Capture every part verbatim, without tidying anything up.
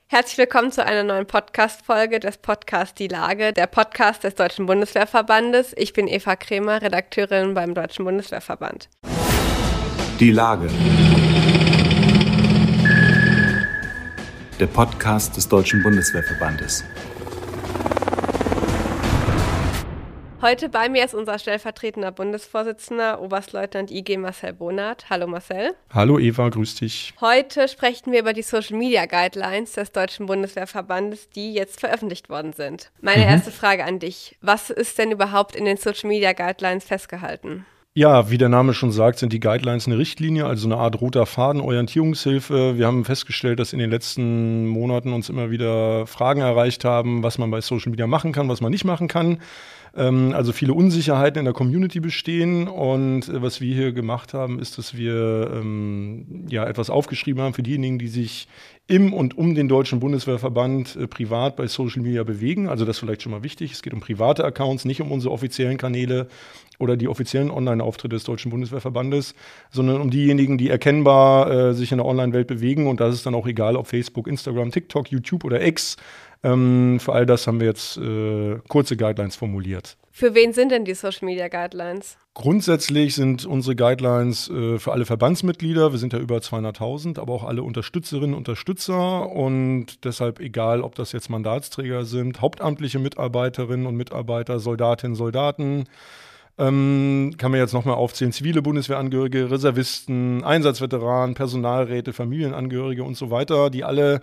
Herzlich willkommen zu einer neuen Podcast-Folge des Podcasts Die Lage, der Podcast des Deutschen Bundeswehrverbandes. Ich bin Eva Kremer, Redakteurin beim Deutschen Bundeswehrverband. Die Lage. Der Podcast des Deutschen Bundeswehrverbandes. Heute bei mir ist unser stellvertretender Bundesvorsitzender, Oberstleutnant I G Marcel Bohnert. Hallo Marcel. Hallo Eva, grüß dich. Heute sprechen wir über die Social Media Guidelines des Deutschen Bundeswehrverbandes, die jetzt veröffentlicht worden sind. Meine mhm. erste Frage an dich. Was ist denn überhaupt in den Social Media Guidelines festgehalten? Ja, wie der Name schon sagt, sind die Guidelines eine Richtlinie, also eine Art roter Faden, Orientierungshilfe. Wir haben festgestellt, dass in den letzten Monaten uns immer wieder Fragen erreicht haben, was man bei Social Media machen kann, was man nicht machen kann. Also viele Unsicherheiten in der Community bestehen, und was wir hier gemacht haben, ist, dass wir ähm, ja etwas aufgeschrieben haben für diejenigen, die sich im und um den Deutschen Bundeswehrverband äh, privat bei Social Media bewegen. Also das ist vielleicht schon mal wichtig. Es geht um private Accounts, nicht um unsere offiziellen Kanäle oder die offiziellen Online-Auftritte des Deutschen Bundeswehrverbandes, sondern um diejenigen, die erkennbar äh, sich in der Online-Welt bewegen. Und das ist dann auch egal, ob Facebook, Instagram, TikTok, YouTube oder X. Ähm, für all das haben wir jetzt äh, kurze Guidelines formuliert. Für wen sind denn die Social Media Guidelines? Grundsätzlich sind unsere Guidelines äh, für alle Verbandsmitglieder, wir sind ja über zweihunderttausend, aber auch alle Unterstützerinnen und Unterstützer, und deshalb egal, ob das jetzt Mandatsträger sind, hauptamtliche Mitarbeiterinnen und Mitarbeiter, Soldatinnen, Soldaten, ähm, kann man jetzt nochmal aufzählen, zivile Bundeswehrangehörige, Reservisten, Einsatzveteranen, Personalräte, Familienangehörige und so weiter, die alle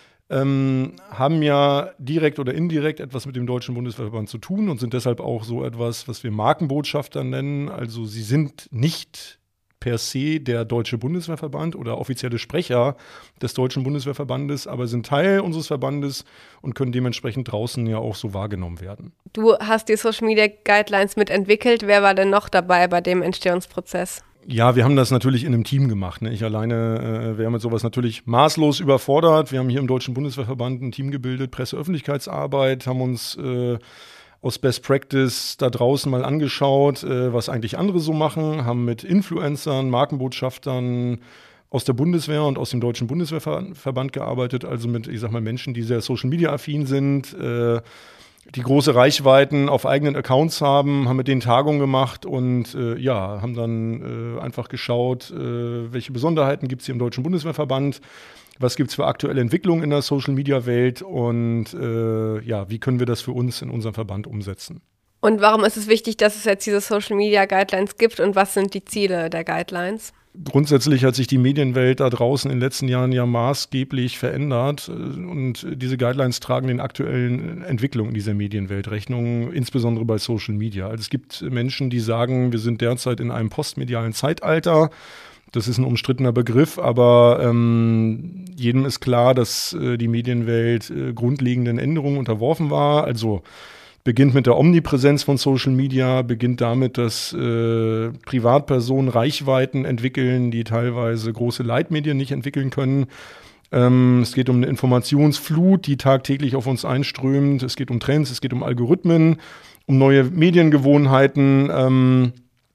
Ähm, haben ja direkt oder indirekt etwas mit dem Deutschen Bundeswehrverband zu tun und sind deshalb auch so etwas, was wir Markenbotschafter nennen. Also sie sind nicht per se der Deutsche Bundeswehrverband oder offizielle Sprecher des Deutschen Bundeswehrverbandes, aber sind Teil unseres Verbandes und können dementsprechend draußen ja auch so wahrgenommen werden. Du hast die Social Media Guidelines mitentwickelt. Wer war denn noch dabei bei dem Entstehungsprozess? Ja, wir haben das natürlich in einem Team gemacht. Ne? Ich alleine äh, wäre mit sowas natürlich maßlos überfordert. Wir haben hier im Deutschen Bundeswehrverband ein Team gebildet, Presse-Öffentlichkeitsarbeit, haben uns äh, aus Best Practice da draußen mal angeschaut, äh, was eigentlich andere so machen, haben mit Influencern, Markenbotschaftern aus der Bundeswehr und aus dem Deutschen Bundeswehrverband gearbeitet, also mit, ich sag mal, Menschen, die sehr Social-Media-affin sind, äh, die große Reichweiten auf eigenen Accounts haben, haben mit denen Tagungen gemacht und äh, ja, haben dann äh, einfach geschaut, äh, welche Besonderheiten gibt es hier im Deutschen Bundeswehrverband, was gibt es für aktuelle Entwicklungen in der Social-Media-Welt und äh, ja, wie können wir das für uns in unserem Verband umsetzen. Und warum ist es wichtig, dass es jetzt diese Social-Media-Guidelines gibt, und was sind die Ziele der Guidelines? Grundsätzlich hat sich die Medienwelt da draußen in den letzten Jahren ja maßgeblich verändert, und diese Guidelines tragen den aktuellen Entwicklungen dieser Medienwelt Rechnung, insbesondere bei Social Media. Also es gibt Menschen, die sagen, wir sind derzeit in einem postmedialen Zeitalter. Das ist ein umstrittener Begriff, aber ähm, jedem ist klar, dass äh, die Medienwelt äh, grundlegenden Änderungen unterworfen war. Also beginnt mit der Omnipräsenz von Social Media, beginnt damit, dass äh, Privatpersonen Reichweiten entwickeln, die teilweise große Leitmedien nicht entwickeln können. Ähm, es geht um eine Informationsflut, die tagtäglich auf uns einströmt. Es geht um Trends, es geht um Algorithmen, um neue Mediengewohnheiten ähm,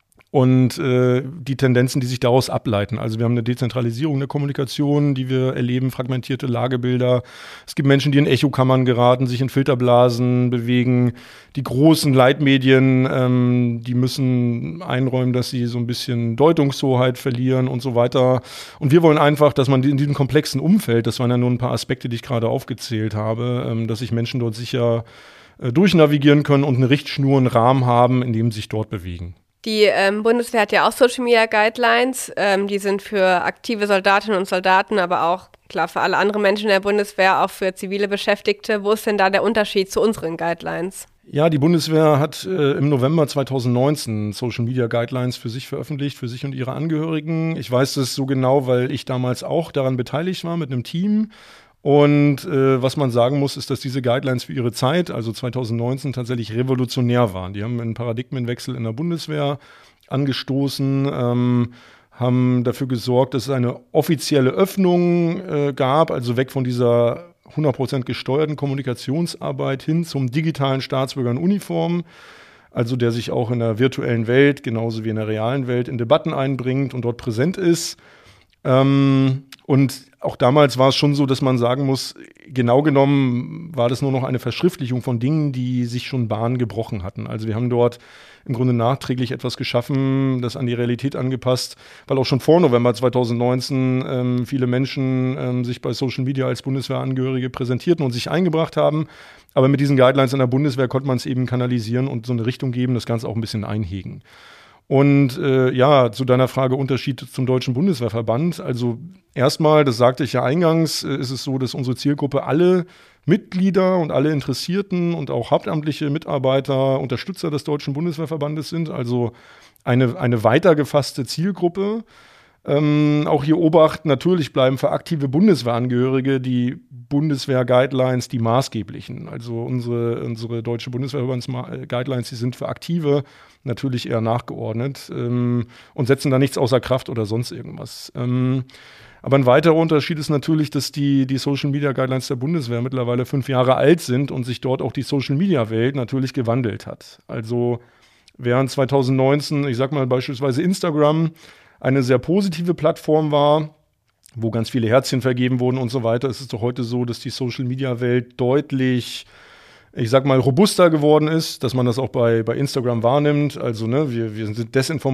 und äh, die Tendenzen, die sich daraus ableiten. Also wir haben eine Dezentralisierung der Kommunikation, die wir erleben, fragmentierte Lagebilder. Es gibt Menschen, die in Echokammern geraten, sich in Filterblasen bewegen. Die großen Leitmedien, ähm, die müssen einräumen, dass sie so ein bisschen Deutungshoheit verlieren und so weiter. Und wir wollen einfach, dass man in diesem komplexen Umfeld, das waren ja nur ein paar Aspekte, die ich gerade aufgezählt habe, ähm, dass sich Menschen dort sicher äh, durchnavigieren können und eine Richtschnur, einen Rahmen haben, in dem sie sich dort bewegen. Die ähm, Bundeswehr hat ja auch Social Media Guidelines. Ähm, die sind für aktive Soldatinnen und Soldaten, aber auch, klar, für alle anderen Menschen der Bundeswehr, auch für zivile Beschäftigte. Wo ist denn da der Unterschied zu unseren Guidelines? Ja, die Bundeswehr hat äh, im November zweitausendneunzehn Social Media Guidelines für sich veröffentlicht, für sich und ihre Angehörigen. Ich weiß das so genau, weil ich damals auch daran beteiligt war mit einem Team. Und äh, was man sagen muss, ist, dass diese Guidelines für ihre Zeit, also zweitausendneunzehn, tatsächlich revolutionär waren. Die haben einen Paradigmenwechsel in der Bundeswehr angestoßen, ähm, haben dafür gesorgt, dass es eine offizielle Öffnung äh, gab, also weg von dieser hundert Prozent gesteuerten Kommunikationsarbeit hin zum digitalen Staatsbürger in Uniform, also der sich auch in der virtuellen Welt genauso wie in der realen Welt in Debatten einbringt und dort präsent ist. Ähm, Und auch damals war es schon so, dass man sagen muss, genau genommen war das nur noch eine Verschriftlichung von Dingen, die sich schon Bahn gebrochen hatten. Also wir haben dort im Grunde nachträglich etwas geschaffen, das an die Realität angepasst, weil auch schon vor November zweitausendneunzehn ähm, viele Menschen ähm, sich bei Social Media als Bundeswehrangehörige präsentierten und sich eingebracht haben. Aber mit diesen Guidelines in der Bundeswehr konnte man es eben kanalisieren und so eine Richtung geben, das Ganze auch ein bisschen einhegen. Und äh, ja, zu deiner Frage Unterschied zum Deutschen Bundeswehrverband. Also erstmal, das sagte ich ja eingangs, äh, ist es so, dass unsere Zielgruppe alle Mitglieder und alle Interessierten und auch hauptamtliche Mitarbeiter, Unterstützer des Deutschen Bundeswehrverbandes sind. Also eine, eine weiter gefasste Zielgruppe. Ähm, auch hier Obacht, natürlich bleiben für aktive Bundeswehrangehörige die Bundeswehr-Guidelines die maßgeblichen. Also unsere, unsere Deutsche Bundeswehrverbands-Guidelines, die sind für Aktive natürlich eher nachgeordnet ähm, und setzen da nichts außer Kraft oder sonst irgendwas. Ähm, aber ein weiterer Unterschied ist natürlich, dass die, die Social-Media-Guidelines der Bundeswehr mittlerweile fünf Jahre alt sind und sich dort auch die Social-Media-Welt natürlich gewandelt hat. Also während zweitausendneunzehn, ich sag mal beispielsweise Instagram, eine sehr positive Plattform war, wo ganz viele Herzchen vergeben wurden und so weiter, ist es doch heute so, dass die Social-Media-Welt deutlich, ich sag mal, robuster geworden ist, dass man das auch bei, bei Instagram wahrnimmt. Also ne, wir, wir sind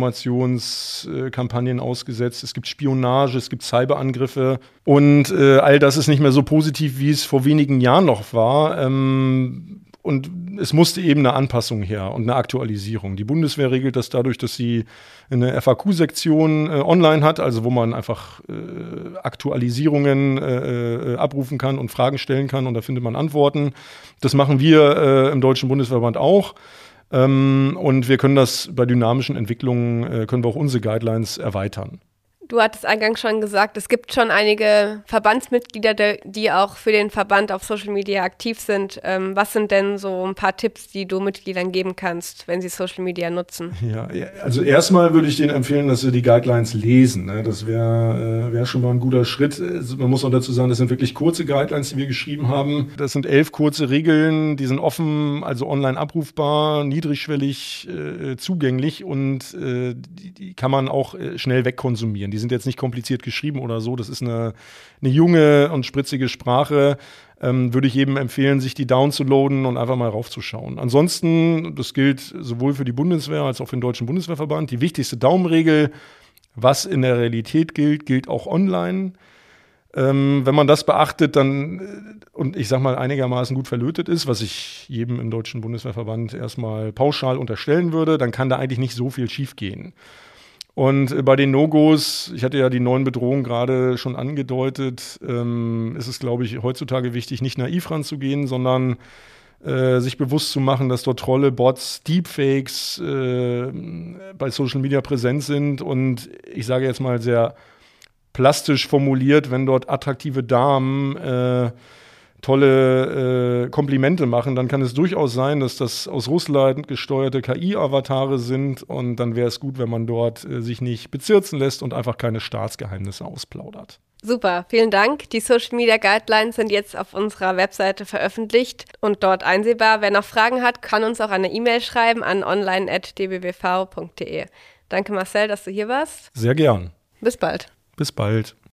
Desinformationskampagnen ausgesetzt, es gibt Spionage, es gibt Cyberangriffe und äh, all das ist nicht mehr so positiv, wie es vor wenigen Jahren noch war. Ähm, Und es musste eben eine Anpassung her und eine Aktualisierung. Die Bundeswehr regelt das dadurch, dass sie eine F A Q-Sektion äh, online hat, also wo man einfach äh, Aktualisierungen äh, abrufen kann und Fragen stellen kann und da findet man Antworten. Das machen wir äh, im Deutschen Bundeswehrverband auch. Ähm, und wir können das bei dynamischen Entwicklungen, äh, können wir auch unsere Guidelines erweitern. Du hattest eingangs schon gesagt, es gibt schon einige Verbandsmitglieder, die auch für den Verband auf Social Media aktiv sind. Ähm, was sind denn so ein paar Tipps, die du Mitgliedern geben kannst, wenn sie Social Media nutzen? Ja, also erstmal würde ich denen empfehlen, dass sie die Guidelines lesen. Ne? Das wäre äh, wär schon mal ein guter Schritt. Man muss auch dazu sagen, das sind wirklich kurze Guidelines, die wir geschrieben haben. Das sind elf kurze Regeln, die sind offen, also online abrufbar, niedrigschwellig äh, zugänglich und äh, die, die kann man auch äh, schnell wegkonsumieren. Die sind jetzt nicht kompliziert geschrieben oder so. Das ist eine, eine junge und spritzige Sprache. Ähm, würde ich jedem empfehlen, sich die downzuladen und einfach mal raufzuschauen. Ansonsten, das gilt sowohl für die Bundeswehr als auch für den Deutschen Bundeswehrverband. Die wichtigste Daumenregel, was in der Realität gilt, gilt auch online. Ähm, wenn man das beachtet, dann und ich sag mal einigermaßen gut verlötet ist, was ich jedem im Deutschen Bundeswehrverband erstmal pauschal unterstellen würde, dann kann da eigentlich nicht so viel schiefgehen. Und bei den No-Gos, ich hatte ja die neuen Bedrohungen gerade schon angedeutet, ähm, ist es, glaube ich, heutzutage wichtig, nicht naiv ranzugehen, sondern äh, sich bewusst zu machen, dass dort Trolle, Bots, Deepfakes äh, bei Social Media präsent sind. Und ich sage jetzt mal sehr plastisch formuliert, wenn dort attraktive Damen äh, tolle äh, Komplimente machen, dann kann es durchaus sein, dass das aus Russland gesteuerte K I-Avatare sind und dann wäre es gut, wenn man dort äh, sich nicht bezirzen lässt und einfach keine Staatsgeheimnisse ausplaudert. Super, vielen Dank. Die Social Media Guidelines sind jetzt auf unserer Webseite veröffentlicht und dort einsehbar. Wer noch Fragen hat, kann uns auch eine E-Mail schreiben an online at d b w v punkt d e. Danke Marcel, dass du hier warst. Sehr gern. Bis bald. Bis bald.